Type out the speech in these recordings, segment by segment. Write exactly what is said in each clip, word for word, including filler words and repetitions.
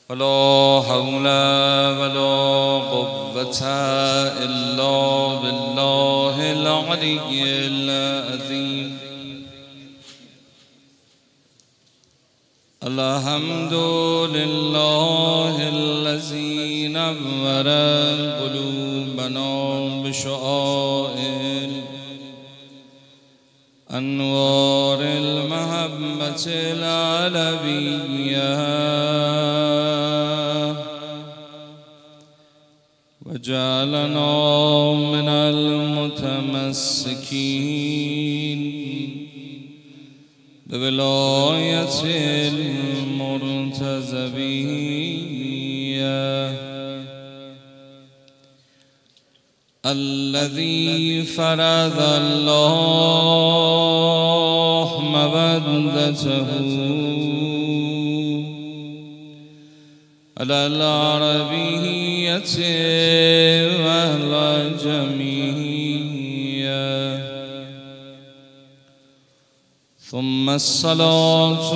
ولا حول ولا قوة إلا بالله العلي العظيم. الحمد لله الذي نور قلوبنا بشعائر أنوار المحبة العلوية، وجعلنا من المتمسكين بولاية المرتزبية، الذي فرض الله مودته على العربية والعجمية. ثم الصلاة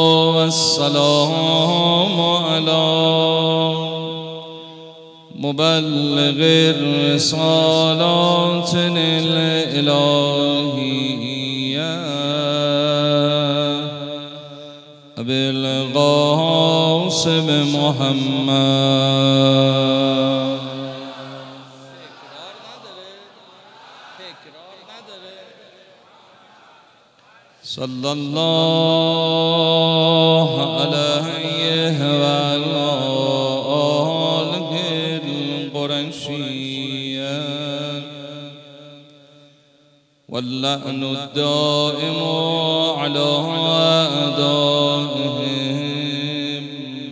والسلام على مبلغ الرسالات الإلهية أبي القاسم محمد صلى الله عليه وعلى آله القرشية، واللعن الدائم على أعدائهم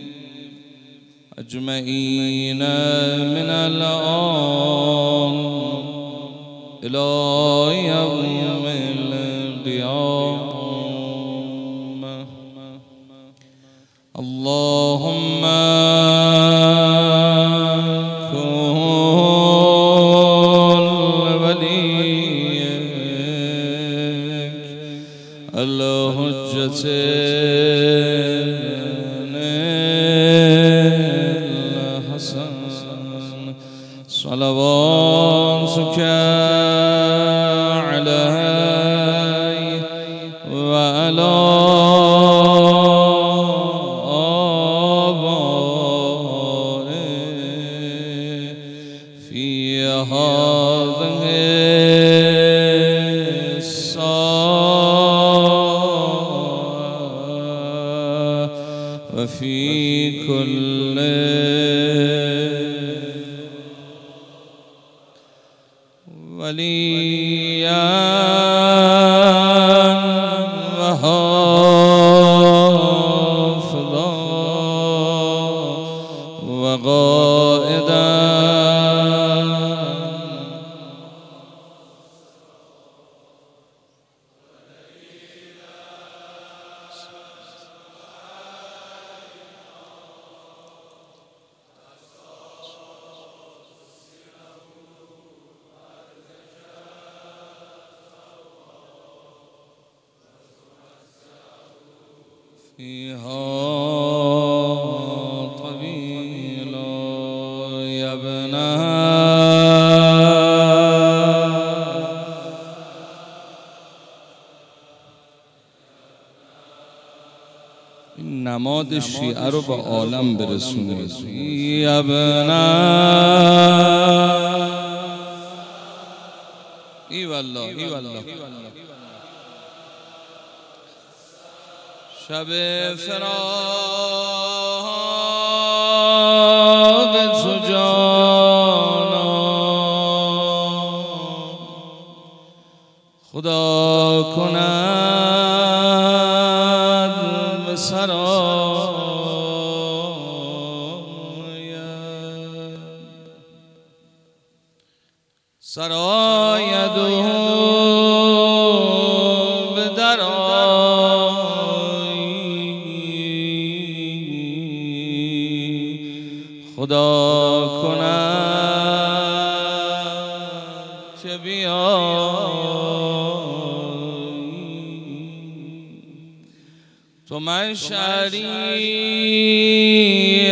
أجمعين من الآن إلى يوم القيامة. اللهم كن وليك الحجة الحسن صلواتك عليه وعلى وفي كل وليا وحافظا وقائدا فيها طويلا يا ابنا این نماد شیعه رو به عالم برسونید. یا ابنا ای والله ای والله شب فراق تو جانا خدا کند به سراید سراید و به خدا کند چه بیایی تو تو مشعری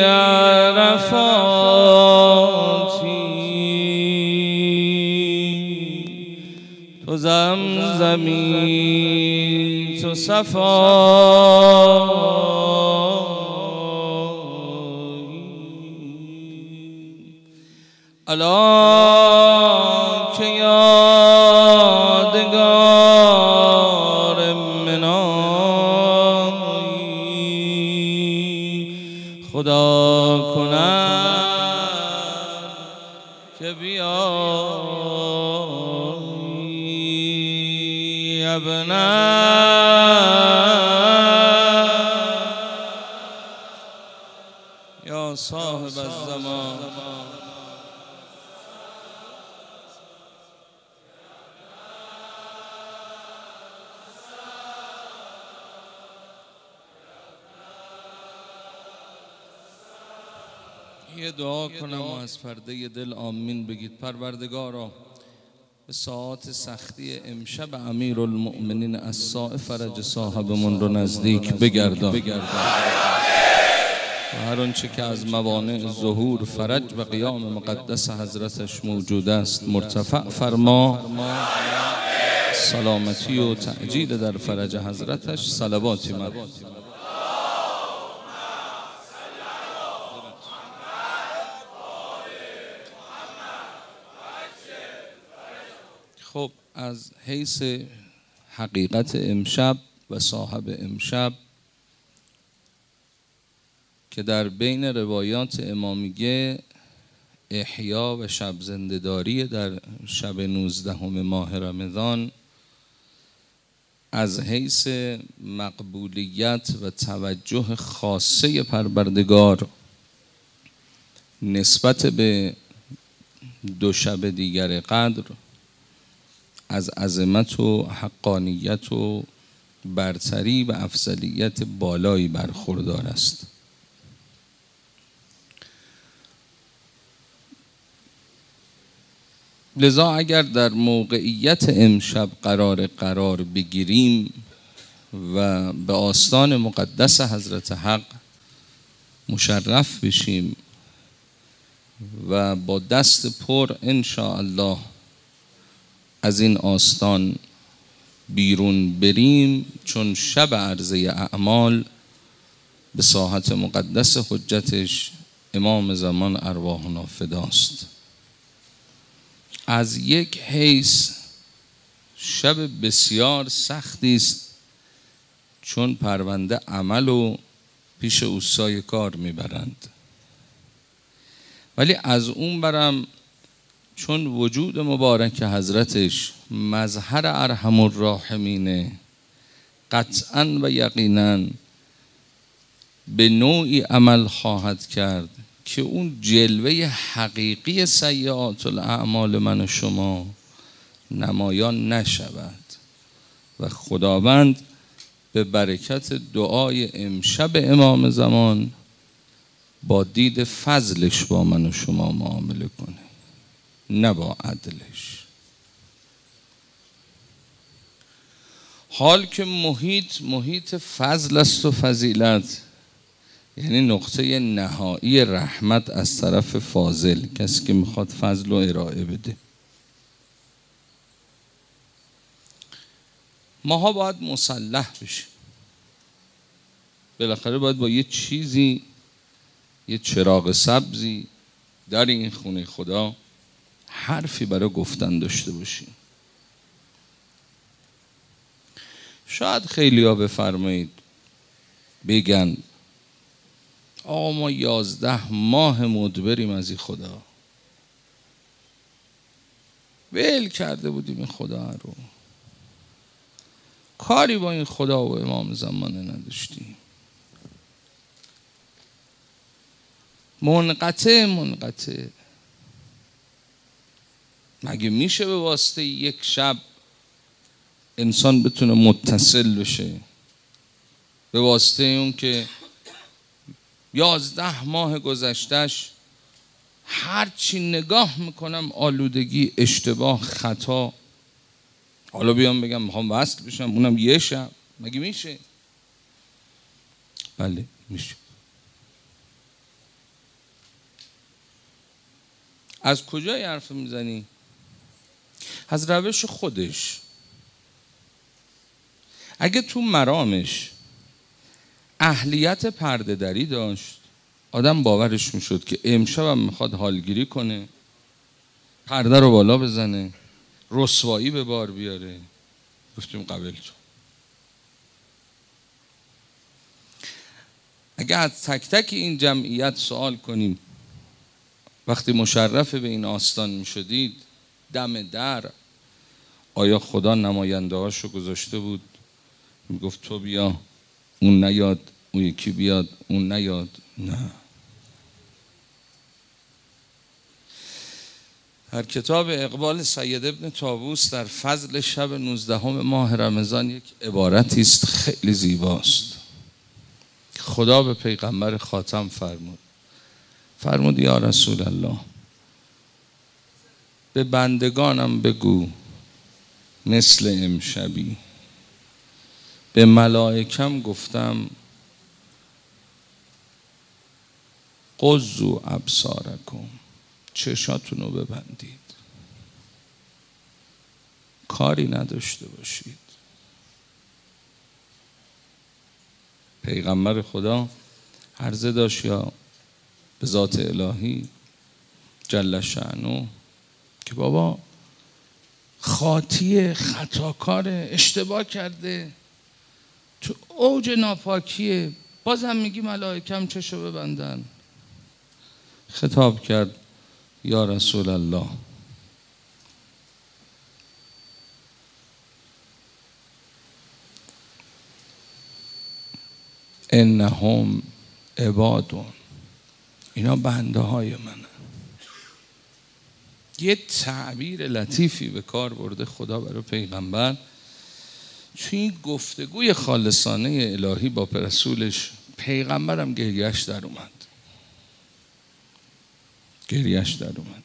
عرفاتی، تو زمزمی، تو صفایی، الا که یادگار منایی، خدا کند که بیایی ابنا یا صاحب الزمان. یه دعا کنم و از پرده دل آمین بگید. پروردگارا به ساعات سختی امشب امیرالمؤمنین الصاع فرج صاحبمون رو نزدیک بگردان و هر آنچه که از موانع ظهور فرج و قیام مقدس حضرتش موجود است مرتفع فرما. سلامتی و تعجیل در فرج حضرتش صلواتی مرد. خب از حیث حقیقت امشب و صاحب امشب که در بین روایات امامیه احیا و شب زنده‌داری در شب نوزدهم ماه رمضان، از حیث مقبولیت و توجه خاصه پروردگار نسبت به دو شب دیگر قدر از عظمت و حقانیت و برتری و افضلیت بالایی برخوردار است. لذا اگر در موقعیت امشب قرار قرار بگیریم و به آستان مقدس حضرت حق مشرف بشیم و با دست پر انشاءالله از این آستان بیرون بریم، چون شب عرضه اعمال به ساحت مقدس حجتش امام زمان ارواحنا فداست. از یک حیث شب بسیار سختی است، چون پرونده عمل و پیش اوستای کار میبرند، ولی از اون برم چون وجود مبارک حضرتش مظهر ارحم الراحمینه، قطعاً و یقیناً به نوعی عمل خواهد کرد که اون جلوه حقیقی سیئات الاعمال من و شما نمایان نشود و خداوند به برکت دعای امشب امام زمان با دید فضلش با من و شما معامله کنه، نه با عدلش. حال که محیط محیط فضل است و فضیلت، یعنی نقطه نهایی رحمت از طرف فاضل، کسی که میخواد فضل و ارائه بده. ماها باید مسلح بشیم، بالاخره باید با یه چیزی، یه چراغ سبزی در این خونه خدا حرفی برای گفتن داشته باشیم. شاید خیلی ها بفرمایید بگن آقا ما یازده ماه مدبریم از این خدا، ول کرده بودیم این خدا رو، کاری با این خدا و امام زمانه نداشتیم، منقطع منقطع. مگه میشه به واسطه یک شب انسان بتونه متصل بشه؟ به واسطه اون که یازده ماه گذشتهش هرچی نگاه میکنم آلودگی، اشتباه، خطا، حالا بیام بگم میخوام وصل بشم اونم یه شب؟ مگه میشه؟ بله میشه. از کجای حرف میزنی؟ از روش خودش. اگه تو مرامش اهلیت پرده دری داشت، آدم باورش میشد که امشب هم میخواد حالگیری کنه، پرده رو بالا بزنه، رسوایی به بار بیاره، گفتیم قبل تو. اگه از تک تک این جمعیت سوال کنیم وقتی مشرف به این آستان میشدید دم در، آیا خدا نماینده هاشو گذاشته بود میگفت تو بیا، اون نیاد، اون یکی بیاد، اون نیاد؟ نه. در کتاب اقبال سید ابن طاووس در فضل شب نوزدهم ماه رمضان یک عبارتی است خیلی زیباست. خدا به پیغمبر خاتم فرمود فرمود یا رسول الله، به بندگانم بگو مثل امشبی به ملائکم گفتم قضوا ابصارکم، چشاتون رو ببندید، کاری نداشته باشید. پیغمبر خدا عرضه داشت یا به ذات الهی جل شأنه که بابا خاطی خطاکار اشتباه کرده، تو اوج ناپاکیه، بازم میگی ملائکم چشو ببندن. خطاب کرد یا رسول الله، انهم عبادون، اینا بنده های منن. یه تعبیر لطیفی به کار برده خدا برای پیغمبر. چون این گفتگوی خالصانه الهی با رسولش، پیغمبرم گریهش در اومد گریهش در اومد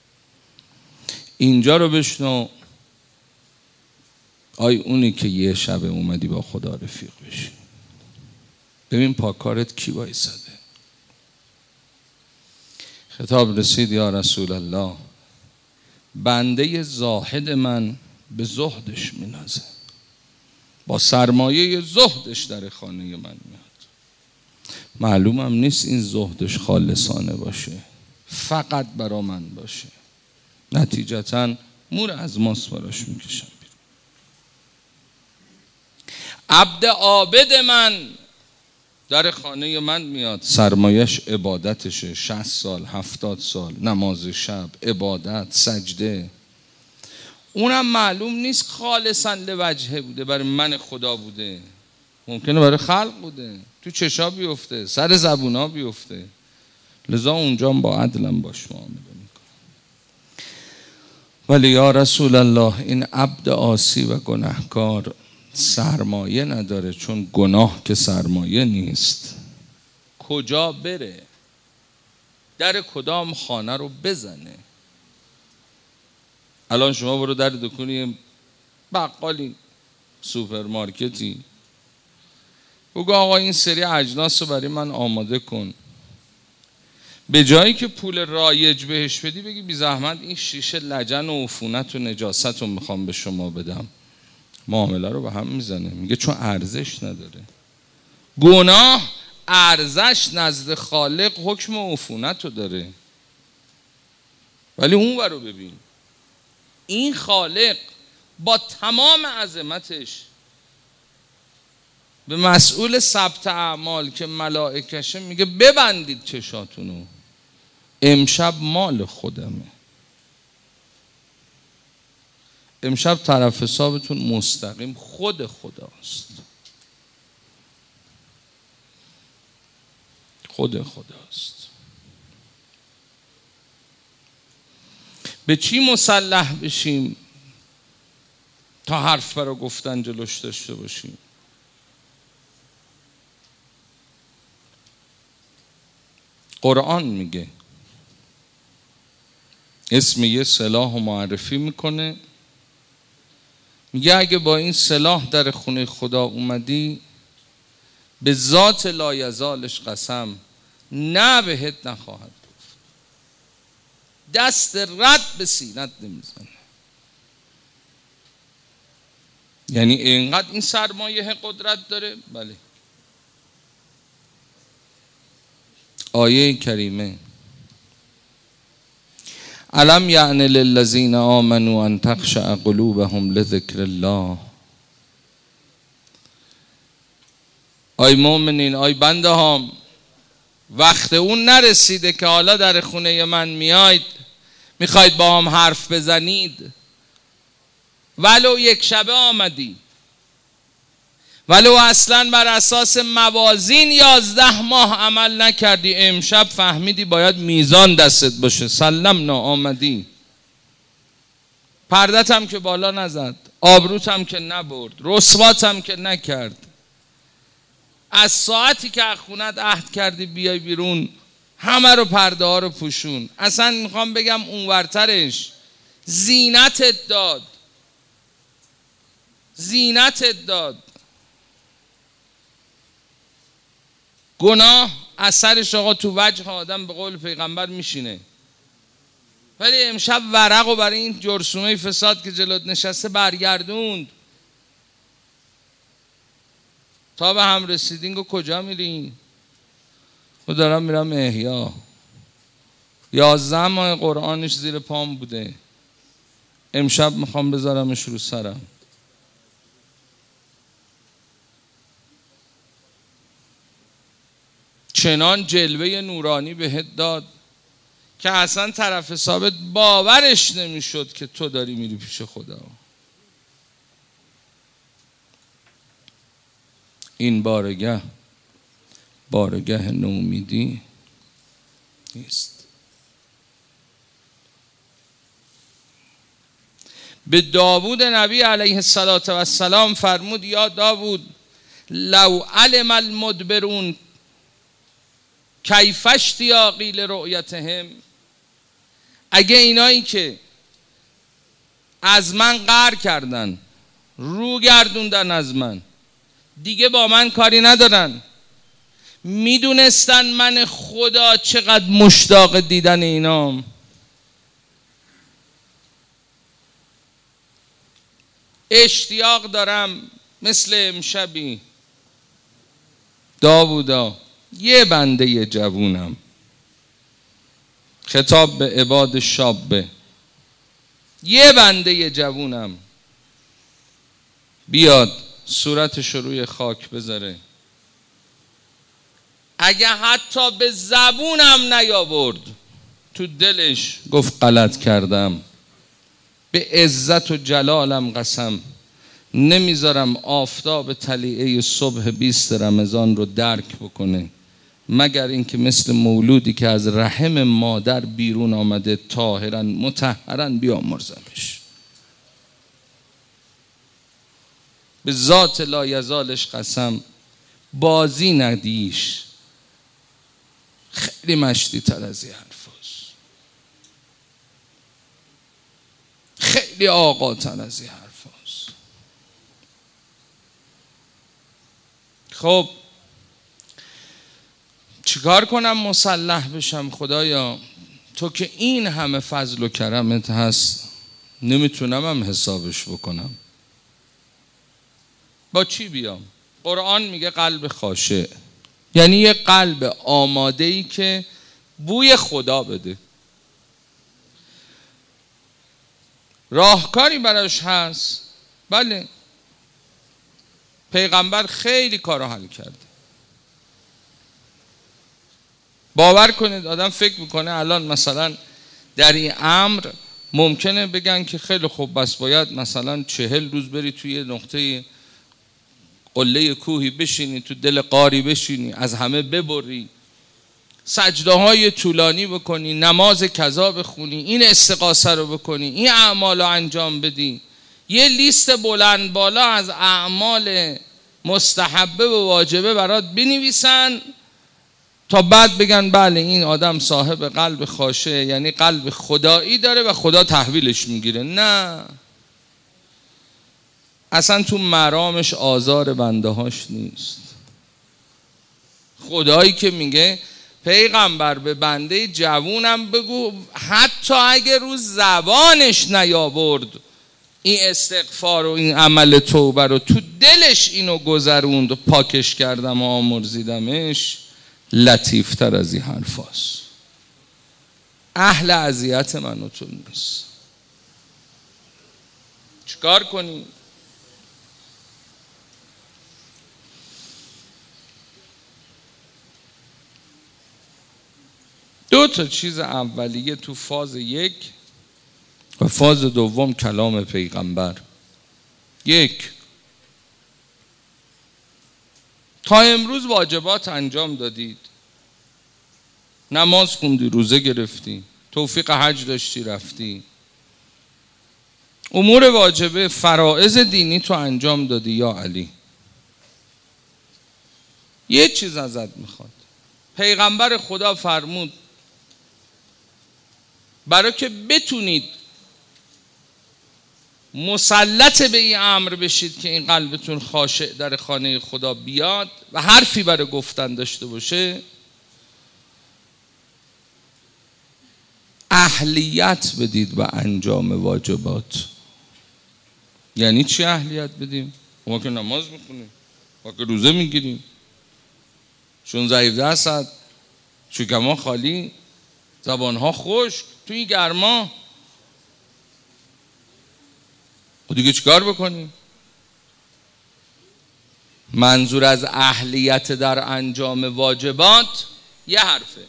اینجا رو بشنو. آی اونی که یه شب اومدی با خدا رفیق بشی، ببین پاکارت کی وایساده. خطاب رسید یا رسول الله، بنده زاهد من به زهدش مینازه، با سرمایه زهدش در خانه من میاد. معلومم نیست این زهدش خالصانه باشه، فقط برا من باشه، نتیجتاً مور از ماست براش میکشم بیرون. عبد عابد من در خانه من میاد، سرمایش عبادتشه، شصت سال هفتاد سال نماز شب، عبادت، سجده. اونم معلوم نیست خالصاً لوجهه بوده، برای من خدا بوده، ممکنه برای خلق بوده، تو چشا بیفته، سر زبونا بیفته. لذا اونجا با عدلم باش معامله میکنم. ولی یا رسول الله، این عبد عاصی و گناهکار سرمایه نداره، چون گناه که سرمایه نیست. کجا بره؟ در کدام خانه رو بزنه؟ الان شما برو در دکونی بقالی، سوپرمارکتی، بگو آقا این سری اجناس رو برای من آماده کن. به جایی که پول رایج بهش بدی، بگی بی زحمت این شیشه لجن و عفونت و نجاست رو میخوام به شما بدم. معامله رو به هم میزنه، میگه چون ارزش نداره. گناه ارزش نزد خالق حکم و عفونت رو داره. ولی اون ورو ببین، این خالق با تمام عظمتش به مسئول ثبت اعمال که ملائکشه میگه ببندید چشاتونو، امشب مال خودمه، امشب طرف حسابتون مستقیم خود خداست، خود خداست. به چی مسلح بشیم تا حرف برا گفتن جلوش داشته باشیم؟ قرآن میگه، اسم یه سلاح رو معرفی میکنه، میگه اگه با این سلاح در خونه خدا اومدی، به ذات لایزالش قسم، نه بهت نخواهد بود. دست رد به سینت نمیزنه. یعنی اینقدر این سرمایه قدرت داره. بله. آیه کریمه الم یعن للذین آمنوا ان تخشع قلوبهم لذکر الله. آی مؤمنین، آی بنده هام، وقت اون نرسیده که حالا در خونه من میاید میخواید با هم حرف بزنید، ولو یک شبه آمدی، ولو اصلا بر اساس موازین یازده ماه عمل نکردی، امشب فهمیدی باید میزان دستت باشه، سلمنا آمدی، پردت هم که بالا نزد، آبروت هم که نبرد، رسوات هم که نکرد، از ساعتی که از خونت عهد کردی بیای بیرون همه رو پرده ها رو پوشون. اصلا میخوام بگم اونورترش زینتت داد، زینتت داد. گناه اثرش آقا تو وجه آدم به قول پیغمبر میشینه، ولی امشب ورق و برای این جرثومه فساد که جلوت نشسته برگردوند. تا به هم رسیدین گو کجا میرین؟ خود دارم میرم احیا. یازده ماه قرآنش زیر پام بوده، امشب میخوام بذارمش رو سرم. چنان جلوه نورانی بهت داد که اصلا طرف ثابت باورش نمیشد که تو داری میری پیش خدا. این بارگه بارگه نومیدی نیست. به داوود نبی علیه السلام فرمود یا داوود لو علم المدبرون کیف اشتیاقی لرؤیتهم، اگه اینایی که از من قهر کردن، رو گردوندن از من، دیگه با من کاری ندارن، میدونستن من خدا چقدر مشتاق دیدن اینام، اشتیاق دارم مثل امشبی داوودا یه بنده جوونم، خطاب به عباد شابه، یه بنده جوونم بیاد صورتش روی خاک بذاره، اگه حتی به زبونم نیاورد تو دلش گفت غلط کردم، به عزت و جلالم قسم نمیذارم آفتاب طلیعه صبح بیست رمضان رو درک بکنه مگر اینکه مثل مولودی که از رحم مادر بیرون آمده طاهرا مطهرا بیامرزمش. به ذات لایزالش قسم بازی ندیش، خیلی مشتی تر از این حرفاست، خیلی آقا تر از این حرفاست. خب چیکار کنم مسلح بشم؟ خدایا تو که این همه فضل و کرمت هست نمیتونم هم حسابش بکنم، با چی بیام؟ قرآن میگه قلب خاشع، یعنی یه قلب آماده ای که بوی خدا بده. راهکاری براش هست؟ بله، پیغمبر خیلی کارا حل کرده. باور کنید آدم فکر میکنه الان مثلا در این امر ممکنه بگن که خیلی خوب بس باید مثلا چهل روز بری توی نقطه قله کوهی بشینی، تو دل غاری بشینی، از همه ببری، سجده های طولانی بکنی، نماز کذا بخونی، این استغاثه رو بکنی، این اعمال رو انجام بدی، یه لیست بلند بالا از اعمال مستحبه و واجبه برات بنویسن تا بعد بگن بله این آدم صاحب قلب خاشع، یعنی قلب خدایی داره و خدا تحویلش میگیره. نه، اصلا تو مرامش آزار بنده هاش نیست. خدایی که میگه پیغمبر به بنده جوونم بگو حتی اگه رو زبانش نیاورد این استغفار و این عمل توبه رو، تو دلش اینو گذروند و پاکش کردم و آمرزیدمش، لطیفتر از این حرف هست. اهل اذیت من و تو نیست. چیکار کنی؟ دو تا چیز اولیه تو فاز یک و فاز دوم کلام پیغمبر. یک، تا امروز واجبات انجام دادید، نماز خوندی، روزه گرفتی، توفیق حج داشتی رفتی، امور واجبه فرائض دینی تو انجام دادی یا علی. یه چیز ازت میخواد. پیغمبر خدا فرمود برای که بتونید مسلط به این امر بشید که این قلبتون خاشع در خانه خدا بیاد و حرفی برای گفتن داشته باشه، اهلیت بدید به انجام واجبات. یعنی چی اهلیت بدیم؟ ما که نماز میخونیم، ما که روزه میگیریم، شانزده ساعت شکم‌ها خالی، زبان‌ها خشک توی گرما، و دیگه چیکار بکنیم؟ منظور از اهلیت در انجام واجبات یه حرفه،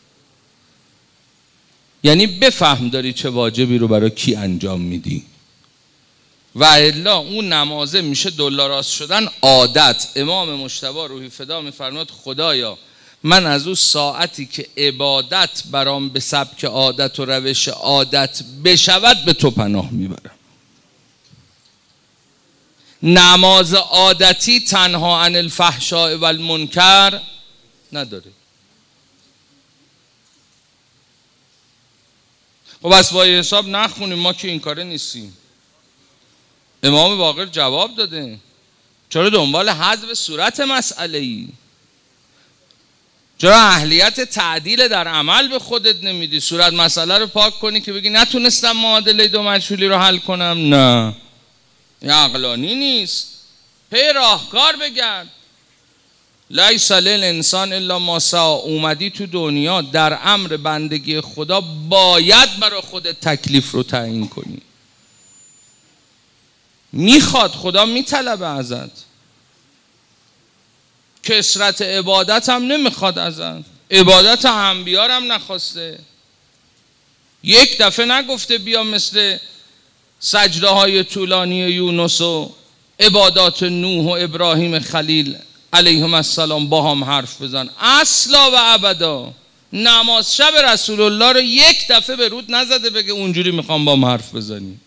یعنی بفهم داری چه واجبی رو برای کی انجام میدی، و الا اون نمازه میشه دلاراست شدن عادت. امام مجتبی روحی فدا میفرماد خدایا من از اون ساعتی که عبادت برام به سبک عادت و روش عادت بشود به تو پناه میبرم. نماز عادتی تنها عن الفحشاء و المنکر نداره. خب بس با حساب نخونیم، ما که این کاره نیستیم. امام باقر جواب داده، چرا دنبال حذف صورت مسئله ای؟ چرا اهلیت تعدیل در عمل به خودت نمیدی؟ صورت مسئله رو پاک کنی که بگی نتونستم معادله دو مجهولی رو حل کنم؟ نه، این عقلانی نیست. پی راهکار بگرد. لیس للانسان الا ما سعی. اومدی تو دنیا در امر بندگی خدا باید برای خودت تکلیف رو تعیین کنی. میخواد، خدا میطلبه ازت. کثرت عبادت هم نمیخواد ازت، عبادت انبیا هم نخواسته. یک دفعه نگفته بیا مثل سجده های طولانی یونس و عبادات نوح و ابراهیم خلیل علیهم السلام با هم حرف بزن. اصلا و ابدا نماز شب رسول الله رو یک دفعه به رود نزده بگه اونجوری میخوام با هم حرف بزنی.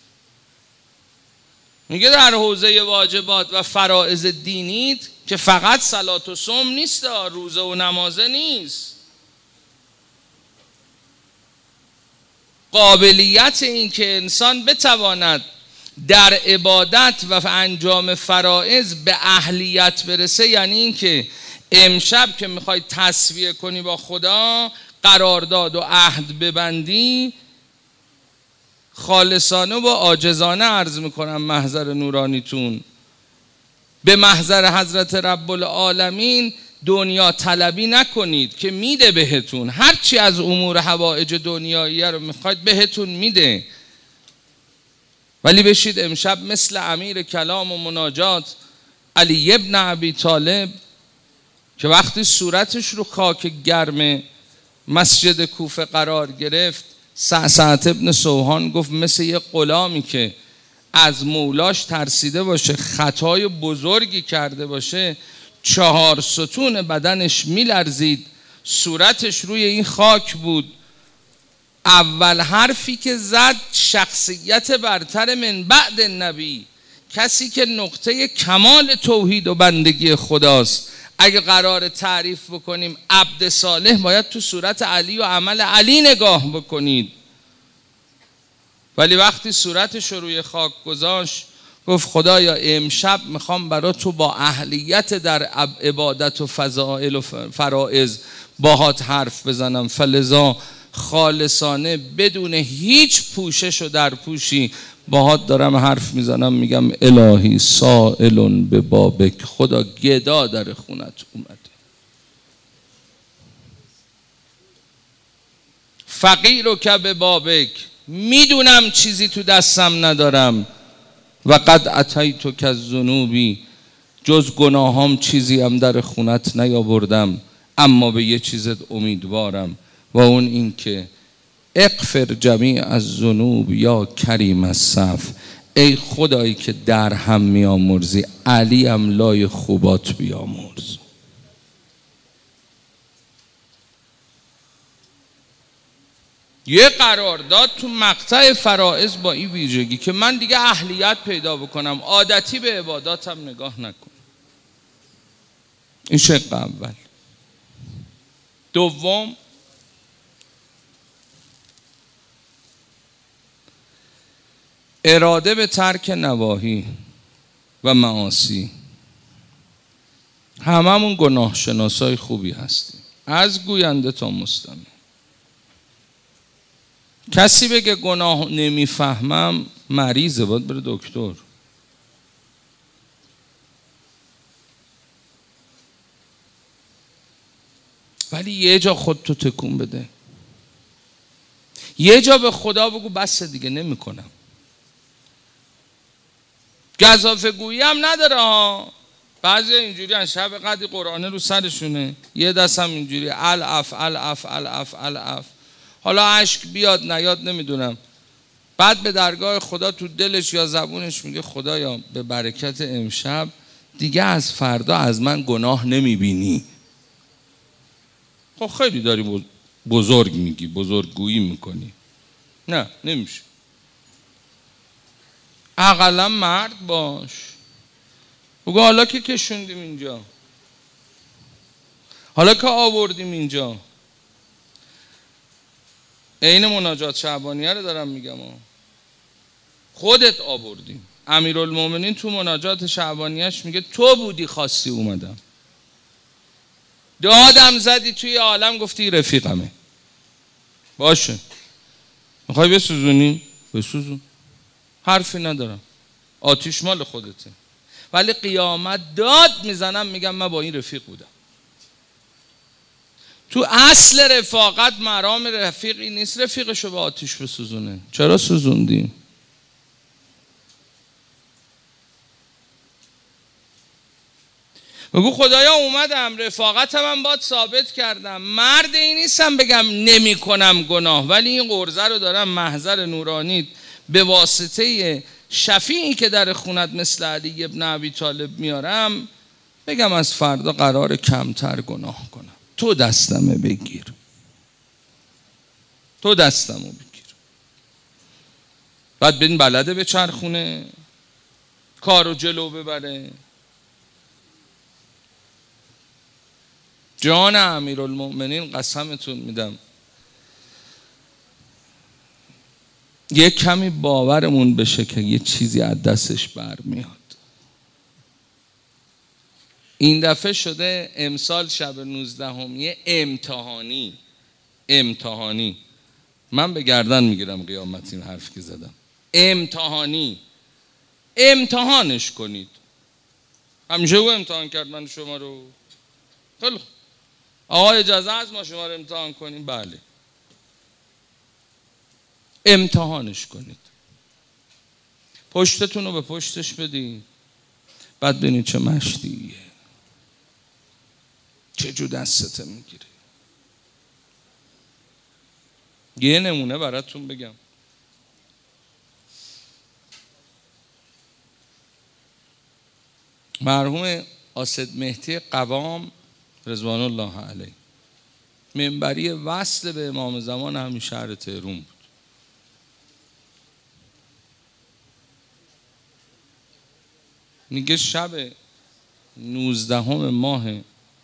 میگه در حوزه واجبات و فرائض دینیت که فقط صلات و صوم نیست، روزه و نمازه نیست، قابلیت این که انسان بتواند در عبادت و انجام فرائض به اهلیت برسه، یعنی این که امشب که میخوای تسویه کنی با خدا، قرارداد و عهد ببندی، خالصانه و عاجزانه عرض میکنم محضر نورانیتون، به محضر حضرت رب العالمین دنیا طلبی نکنید که میده بهتون. هرچی از امور حوائج دنیایی رو میخواید بهتون میده، ولی بشید امشب مثل امیر کلام و مناجات علی ابن ابی طالب که وقتی صورتش رو خاک گرم مسجد کوفه قرار گرفت، سعسعت ابن سوهان گفت مثل یه غلامی که از مولاش ترسیده باشه، خطای بزرگی کرده باشه، چهار ستون بدنش میلرزید، صورتش روی این خاک بود. اول حرفی که زد شخصیت برتر من بعد نبی، کسی که نقطه کمال توحید و بندگی خداست. اگه قرار تعریف بکنیم عبد صالح، باید تو صورت علی و عمل علی نگاه بکنید. ولی وقتی صورتش رو روی خاک گذاشت گفت خدایا امشب میخوام برای تو با اهلیت در عبادت و فضائل و فرائض باهات حرف بزنم، فلذا خالصانه بدون هیچ پوشش و در پوشی باهات دارم حرف میزنم، میگم الهی سائلون به بابک، خدا گدا در خونت اومده، فقیر و که به بابک، میدونم چیزی تو دستم ندارم، و قد اتیتو که ذنوبی، جز گناهام چیزی هم در خونت نیاوردم، اما به یه چیزت امیدوارم و اون این که اغفر جمیع الذنوب یا کریم الصف، ای خدایی که در هم میامرزی، علی هم لای خوبات بیامرز. یه قرارداد تو مقطع فرائض با این ویژگی که من دیگه اهلیت پیدا بکنم، عادتی به عباداتم نگاه نکنم. این شق اول. دوم، اراده به ترک نواهی و معاصی. هممون گناه شناسای خوبی هستیم، از گوینده تا مستمع. کسی بگه گناه نمیفهمم مریضه، باید بره دکتر. ولی یه جا خودتو تکون بده، یه جا به خدا بگو بس دیگه نمی کنم. گزافه گویی هم نداره ها. بعضی اینجوری هن شب قدری قرآنه رو سرشونه، یه دست هم اینجوری الاف الاف الاف الاف، حالا عشق بیاد نیاد نمیدونم، بعد به درگاه خدا تو دلش یا زبونش میگه خدایا به برکت امشب دیگه از فردا از من گناه نمیبینی. خب خیلی داری بزرگ میگی، بزرگگویی میکنی. نه نمیشه. اقلا مرد باش، بگو حالا که کشوندیم اینجا، حالا که آوردیم اینجا، عین مناجات شعبانیه رو دارم میگم، خودت آوردیم. امیرالمومنین تو مناجات شعبانیهش میگه تو بودی خواستی اومدم، دادم زدی توی عالم گفتی رفیقمه، باشه میخوای بسوزونی بسوزون، حرفی ندارم، آتیش مال خودته. ولی قیامت داد میزنم میگم من با این رفیق بودم. تو اصل رفاقت مرام رفیقی نیست رفیقشو به آتیش بسوزونه. چرا سوزوندیم؟ بگو خدایا اومدم رفاقت من باید ثابت کردم، مرد این نیستم بگم نمی کنم گناه، ولی این قرضه رو دارم محضر نورانیت به واسطه شفیعی که در خونت مثل علی ابن ابی طالب میارم، بگم از فردا قرار کمتر گناه کنم. تو دستمه بگیر، تو دستمو بگیر. بعد ببین بلده به چرخونه، کارو جلو ببره. جان امیرالمؤمنین قسمتون میدم یه کمی باورمون بشه که یه چیزی از دستش برمیاد. این دفعه شده امسال شب نوزدهمی امتحانی امتحانی من به گردن میگیرم قیامت این حرف که زدم. امتحانی امتحانش کنید. همیشه او امتحان کرد من شما رو. خیلی آقا اجازه هست ما شما رو امتحان کنیم؟ بله. امتحانش کنید، پشتتون رو به پشتش بدید، بعد ببینید چه مشتیه، چه جو دستته میگیره. یه نمونه براتون بگم. مرحوم آسد مهدی قوام رضوان الله علیه منبری وصل به امام زمان همین شهر تهران بود. میگه شب نوزدهم ماه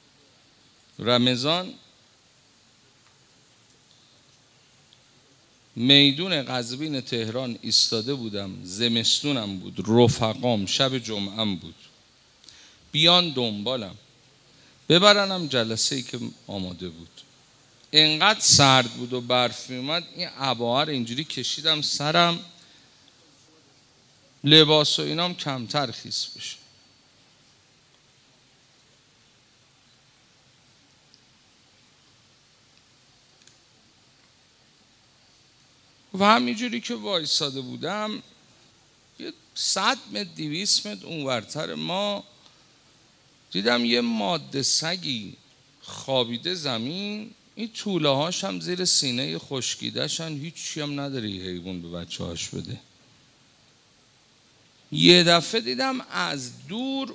رمضان میدون قزوین تهران ایستاده بودم، زمستونم بود، رفقام، شب جمعم بود، بیان دنبالم ببرنم جلسه ای که آماده بود. انقدر سرد بود و برف می اومد، این عباها رو اینجوری کشیدم سرم، لباس و اینام کمتر خیس بشه. و همینجوری که وایساده بودم، یه صد متر دویست متر اونورتر ما دیدم یه ماده سگی خوابیده زمین، این توله هاش هم زیر سینه خشکیده‌شن، هیچی هم نداره یه حیوان به بچه هاش بده. یه دفعه دیدم از دور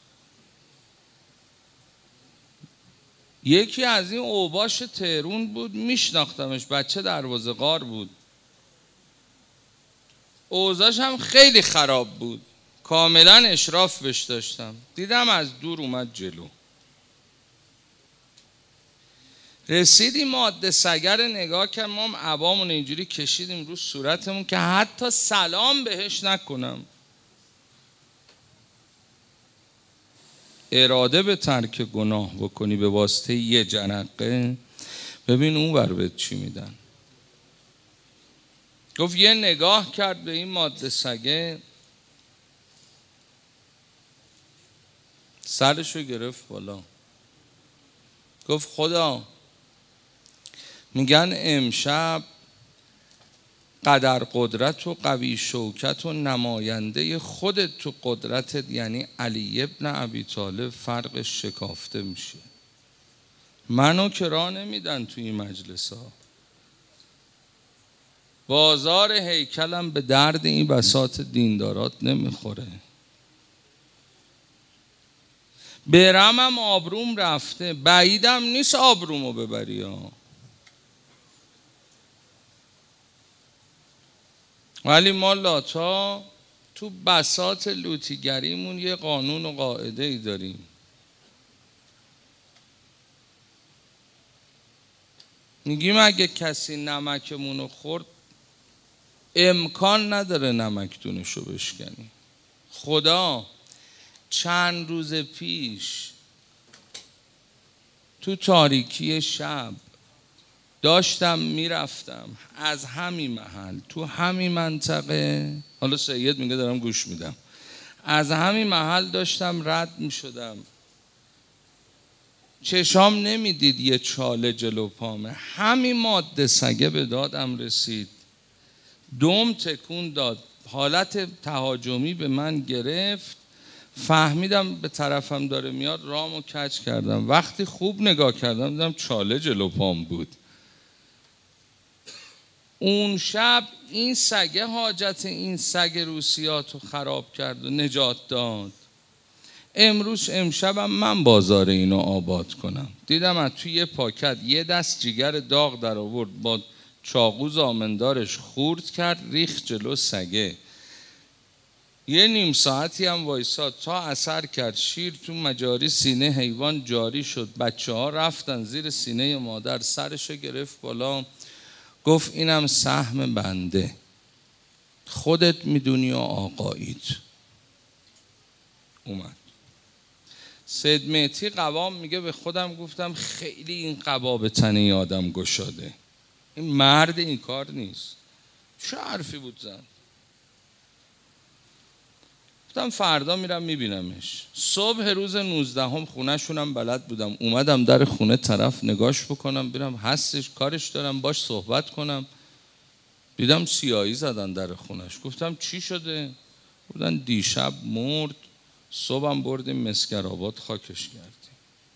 یکی از این اوباش تهرون بود، میشناختمش، بچه دروازه غار بود، اوضاعش هم خیلی خراب بود، کاملا اشراف بهش داشتم. دیدم از دور اومد جلو، رسیدیم ماده سگر نگاه کردم، ما هم عبامون اینجوری کشیدیم رو صورتمون که حتی سلام بهش نکنم. اراده به ترک گناه بکنی به واسطه یه جرقه، ببین اون ور بهت چی میدن. گفت یه نگاه کرد به این ماده سگه، سرشو گرفت بالا، گفت خدا میگن امشب قدر قدرت و قوی شوکت و نماینده خودت تو قدرتت یعنی علی ابن ابی طالب فرقش شکافته میشه. منو که راه نمیدن تو این مجلس ها، بازار هیکلم به درد این بساط دیندارات نمیخوره، برمم آبروم رفته، بعیدم نیست آبرومو ببری ها. ولی ما لاتا تو بساط لوتیگریمون یه قانون و قاعده ای داریم، میگیم اگه کسی نمکمونو خورد امکان نداره نمکدونشو بشکنی. خدا چند روز پیش تو تاریکی شب داشتم میرفتم از همین محل تو همین منطقه، حالا سید میگه دارم گوش میدم، از همین محل داشتم رد میشدم، چشام نمیدید یه چاله جلو پامه، همین ماده سگه به دادم رسید، دم تکون داد، حالت تهاجمی به من گرفت، فهمیدم به طرفم داره میاد، رامو کج کردم. وقتی خوب نگاه کردم دیدم چاله جلو پام بود. اون شب این سگه حاجت این سگ روسیاتو خراب کرد و نجات داد. امروز امشبم من بازار اینو آباد کنم. دیدم از توی یه پاکت یه دست جگر داغ در آورد، با چاقو زامندارش خورد کرد، ریخت جلو سگه. یه نیم ساعتی هم وایساد تا اثر کرد، شیر تو مجاری سینه حیوان جاری شد، بچه ها رفتن زیر سینه مادر، سرشو گرفت بالا، گفت اینم سهم بنده، خودت میدونی و آقایید. اومد سید مهدی قوام میگه به خودم گفتم خیلی این قبا به تنه آدم گشاده، این مرد این کار نیست. چه حرفی بود زن؟ گفتم فردا میرم میبینمش. صبح روز نوزدهم خونه شونم بلد بودم، اومدم در خونه طرف نگاش بکنم ببینم هستش، کارش دارم باش صحبت کنم، دیدم سیاهی زدن در خونش. گفتم چی شده؟ گفتن دیشب مرد، صبحم بردیم مسکرآباد خاکش کردیم.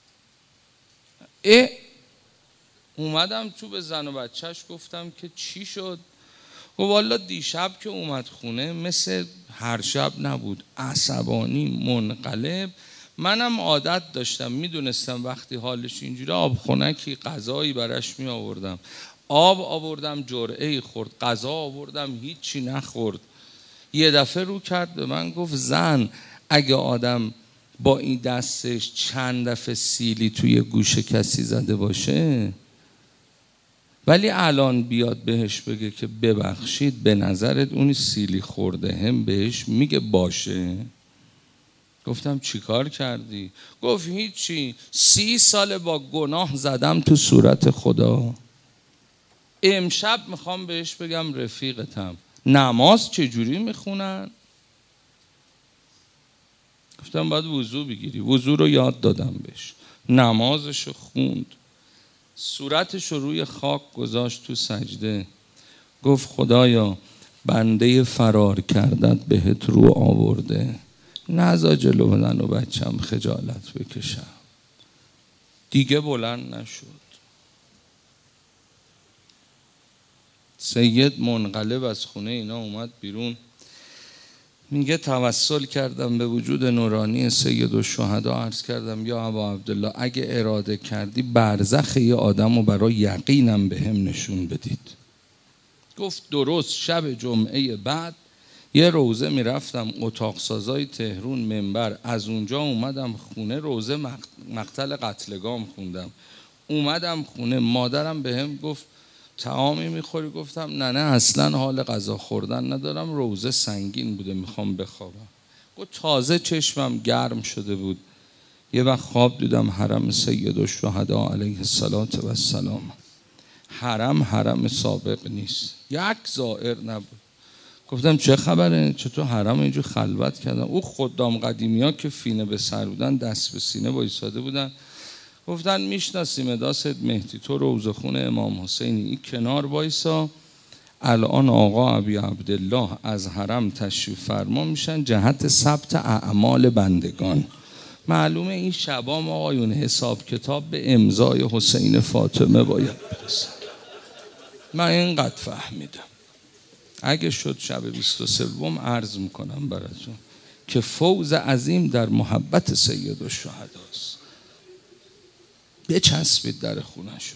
اه اومدم تو به زن و بچهش گفتم که چی شد؟ گفت والا دیشب که اومد خونه مثل هر شب نبود، عصبانی، منقلب. منم عادت داشتم، میدونستم وقتی حالش اینجوری آب خنکی غذایی براش می آوردم، آب آوردم جرعه‌ای خورد، غذا آوردم هیچی نخورد. یه دفعه رو کرد به من گفت زن اگه آدم با این دستش چند دفعه سیلی توی گوش کسی زده باشه ولی الان بیاد بهش بگه که ببخشید، به نظرت اونی سیلی خورده هم بهش میگه باشه؟ گفتم چیکار کردی؟ گفت هیچی، سی سال با گناه زدم تو صورت خدا، امشب میخوام بهش بگم رفیقتم. نماز چجوری میخونن؟ گفتم باید وضو بگیری. وضو رو یاد دادم بهش، نمازشو خوند، صورتشو روی خاک گذاشت تو سجده، گفت خدایا بنده فرار کردت بهت رو آورده، نذار جلو بدن و بچم خجالت بکشم. دیگه بلند نشد. سید منقلب از خونه اینا اومد بیرون، میگه توسل کردم به وجود نورانی سید الشهدا، عرض کردم یا ابا عبدالله اگه اراده کردی برزخ یه آدم رو برای یقینم به هم نشون بدید. گفت درست شب جمعه بعد یه روزه میرفتم اتاق سازای تهرون منبر، از اونجا اومدم خونه، روزه مقتل قتلگام خوندم، اومدم خونه، مادرم به هم گفت طعامی میخوری؟ گفتم نه نه اصلا حال غذا خوردن ندارم، روزه سنگین بوده میخوام بخوابم. گفت تازه چشمم گرم شده بود، یه وقت خواب دیدم حرم سید الشهدا علیه السلام. حرم حرم سابق نیست، یک زائر نبود. گفتم چه خبره؟ چطور حرم اینجور خلوت کردن؟ او خدام قدیمی ها که فینه به سر بودن دست به سینه وایساده بودن، گفتن میشناسیم داست مهدی، تو روزه خونه امام حسینی، این کنار وایسا، الان آقا ابی عبدالله از حرم تشریف فرما میشن جهت ثبت اعمال بندگان. معلومه این شبام آقایون حساب کتاب به امضای حسین فاطمه باید برسه. من اینقدر فهمیدم. اگه شد شب بیست و سوم عرض میکنم براتون که فوز عظیم در محبت سید الشهداست. بچسبید در خونشو.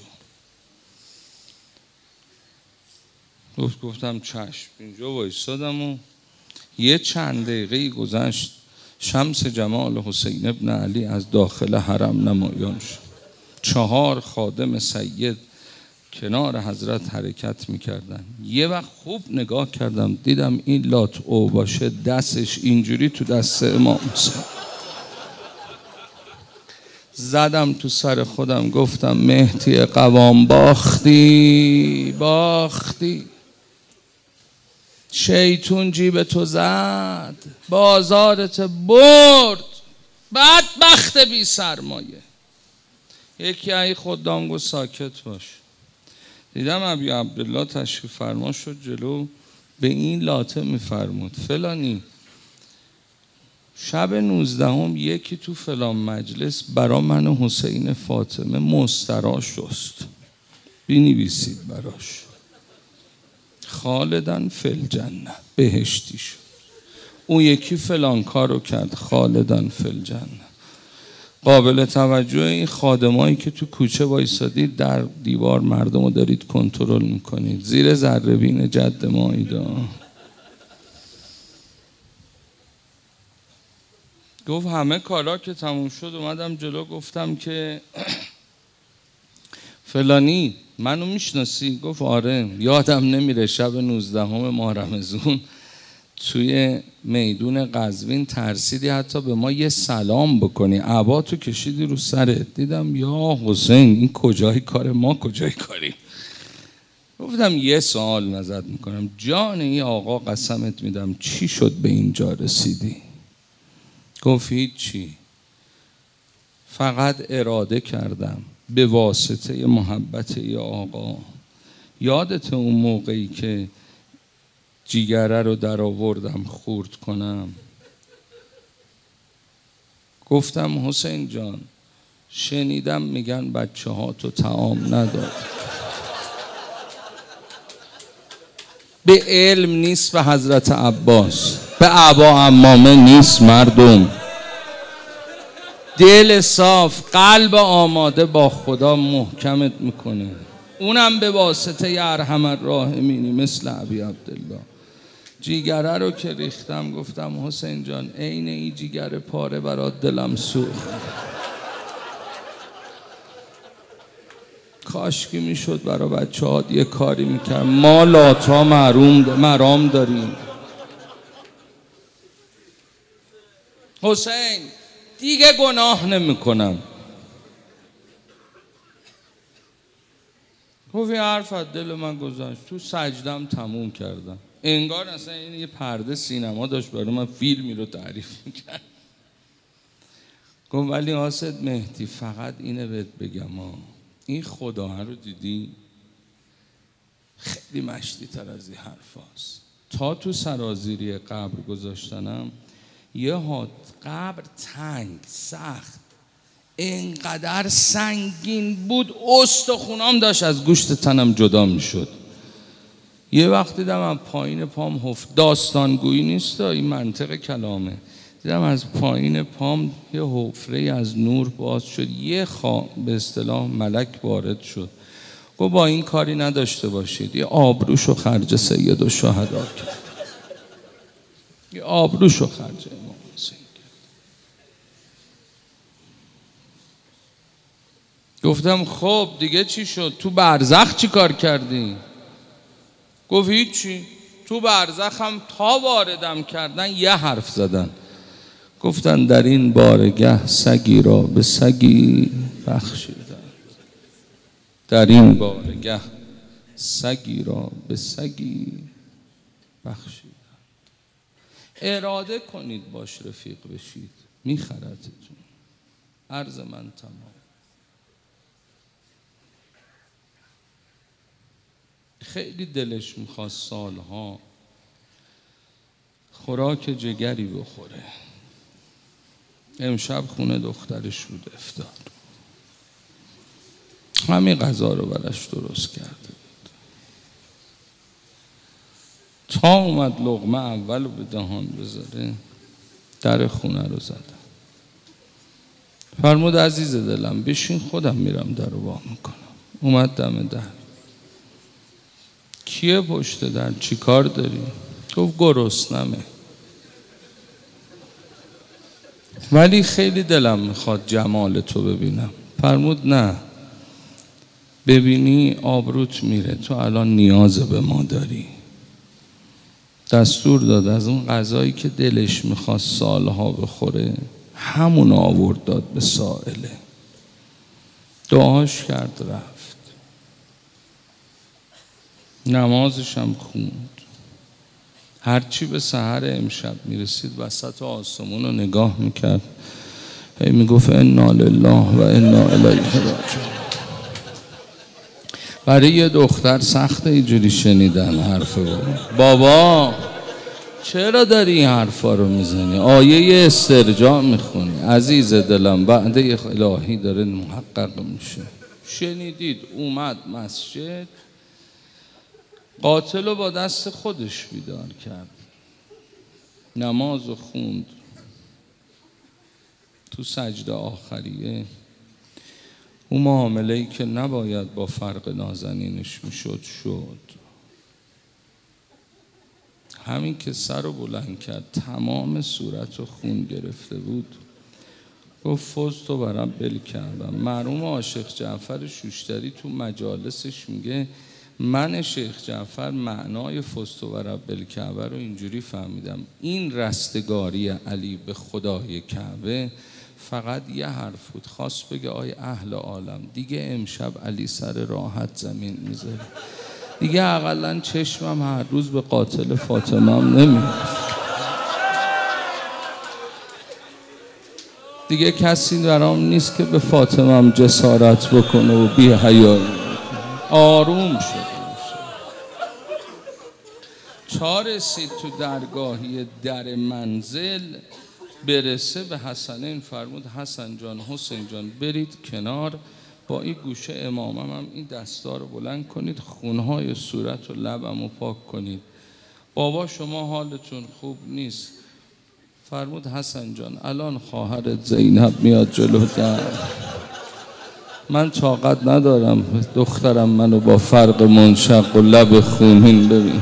گفت گفتم چشم. اینجا وایسادم و یه چند دقیقه گذشت، شمس جمال حسین ابن علی از داخل حرم نمایان شد. چهار خادم سید کنار حضرت حرکت میکردن. یه وقت خوب نگاه کردم دیدم این لات او باشه دستش اینجوری تو دست امام حسین. زدم تو سر خودم گفتم مهدی قوام باختی باختی، شیطون جیب تو زد، بازارت برد، بدبخت بی سرمایه. یکی ای خدام گفت ساکت باش. دیدم ابی عبدالله تشریف فرما شد جلو، به این لاته میفرمود فلانی شب نوزدهم یکی تو فلان مجلس برا من و حسین فاطمه مسترا شست، بنویسید براش خالدن فی الجنه، بهشتی شد. اون یکی فلان کارو کرد، خالدن فی الجنه. قابل توجه این خادمایی که تو کوچه وایسادید در دیوار مردم رو دارید کنترل میکنید، زیر ذره بین جد ما ایدا. گفت همه کارا که تموم شد اومدم جلو گفتم که فلانی منو میشناسی؟ گفت آره. یادم نمیره شب نوزدهم ماه رمضان توی میدون قزوین ترسیدی حتی به ما یه سلام بکنی، عباتو کشیدی رو سرت. دیدم یا حسین این کجای کار ما کجای کاری. گفتم یه سوال نظرت میکنم، جان این آقا قسمت میدم چی شد به اینجا رسیدی؟ گفت هیچی، فقط اراده کردم به واسطه محبت ای آقا. یادت اون موقعی که جیگره رو در آوردم خورد کنم؟ گفتم حسین جان شنیدم میگن بچه ها تو طعام نداد. به علم نیست به حضرت عباس، به ابا عمامه نیست مردم. دل صاف، قلب آماده با خدا محکمت میکنه، اونم به واسطه ارحم الراحمینی مثل ابی عبدالله. جیگره رو که ریختم گفتم حسین جان عین این جیگر پاره برات دلم سوخت. کاش که میشد برای بچه ها یه کاری میکرد. ما لاتا محروم مرام داریم. حسین دیگه گناه نمی کنم. گفت این حرف از دل من گذاشت، تو سجدم تموم کردم. انگار اصلا این یه پرده سینما داشت برای من فیلمی رو تعریف میکرد. گفت ولی حاسد مهدی فقط اینه بهت بگم ها، این خدا رو دیدی خیلی مشتی تر از این حرف هست. تا تو سرازیری قبر گذاشتنم یه هات قبر تنگ سخت اینقدر سنگین بود استخونام داشت از گوشت تنم جدا می شد. یه وقت دیدم از پایین پام حفر، داستانگویی نیست این منطق کلامه، دیدم از پایین پام یه حفره از نور باز شد، یه خواب به اصطلاح ملک وارد شد. گفت با این کاری نداشته باشید، یه آبروشو خرج سید و شهدا کرد، یه آبروشو خرج امام حسین کرد. گفتم خب دیگه چی شد؟ تو برزخ چی کار کردی؟ گفت هیچی، تو برزخ هم تا واردم کردن یه حرف زدن، گفتن در این بارگه سگی را به سگی بخشیدند، در این بارگه سگی را به سگی بخشیدند. اراده کنید باش رفیق بشید، میخرتتون. عرض من تمام. خیلی دلش میخواست سالها خوراک جگری بخوره. امشب خونه دخترش بود افطار، همین غذا رو براش درست کرده بود. تا اومد لقمه اول رو به دهان بذاره در خونه رو زدم. فرمود عزیز دلم بشین خودم میرم در رو وا میکنم. اومد دم در. کیه پشت در؟ چی کار داری؟ گفت گرسنمه ولی خیلی دلم میخواد جمال تو ببینم. فرمود نه، ببینی آبروت میره، تو الان نیاز به ما داری. دستور داد از اون غذایی که دلش میخواست سالها بخوره همون آورد داد به سائله. دعاش کرد رفت، نمازش هم خوند. هرچی به سحر امشب میرسید وسط آسمون رو نگاه میکرد، هی میگفت انا لله و انا الیه راجعون. برای یه دختر سخته اینجوری شنیدن حرف بابا. چرا داری این حرفا رو میزنی؟ آیه استرجاع میخونی عزیز دلم، وعده الهی داره محقق میشه. شنیدید اومد مسجد، قاتل رو با دست خودش بیدار کرد، نماز رو خوند. تو سجده آخریه اون معامله‌ای که نباید با فرق نازنینش میشد شد. همین که سر رو بلند کرد تمام صورت رو خون گرفته بود، گفت فوز تو برام بل کردم. مرحوم عاشق جعفر شوشتری تو مجالسش میگه من شیخ جعفر معنای فزت و رب الکعبه رو اینجوری فهمیدم، این رستگاری علی به خدای کعبه فقط یه حرف بود، خواست بگه آی اهل عالم دیگه امشب علی سر راحت زمین میذاره، دیگه اقلا چشمم هر روز به قاتل فاطمه‌ام نمیفته، دیگه کسی برام نیست که به فاطمه‌ام جسارت بکنه و بی حیایی. آروم شد. تا رسید تو درگاهی در منزل برسه به حسنین، فرمود حسن جان حسین جان برید کنار، با این گوشه امامم هم این دستا رو بلند کنید، خونهای صورت و لبم رو پاک کنید. بابا شما حالتون خوب نیست. فرمود حسن جان الان خواهرت زینب میاد جلوتر، من طاقت ندارم دخترم منو با فرق منشق و لب خونین ببینه.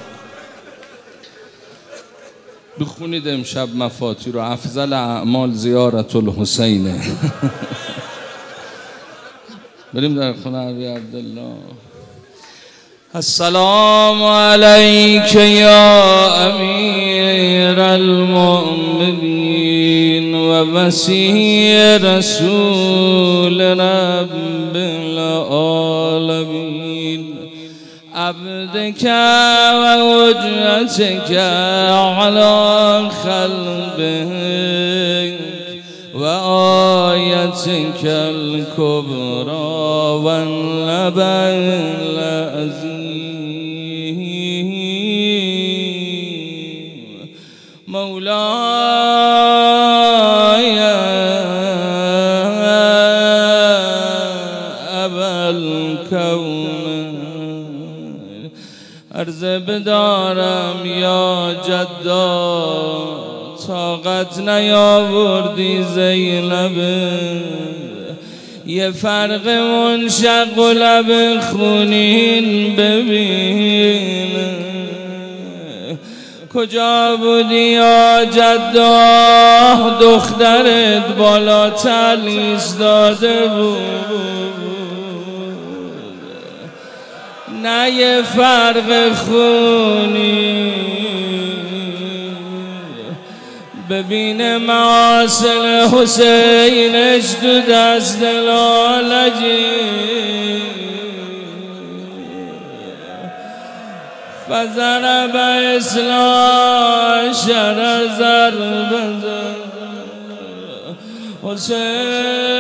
بخونید امشب مفاتیر و افضل اعمال زیارت الحسینه. بریم در خونه ابی عبدالله. السلام علیک یا امیر المؤمنین و وصی رسول رب العالمین، عبدک و حجتک علی خلقه و آیتک الکبری و النبأ العظیم. مولای ابا الکون، عرض بدارم یا جدا، طاقت نیاوردی زینب، یه فرق منشق و لب خونین ببین. کجا بودی یا جدا، دخترت بالاتر ایستاده بود، نه یه فرق خونی. ببین معاصل حسینش تو دست لالجی، فضرب اصلاح شر ضرب حسین.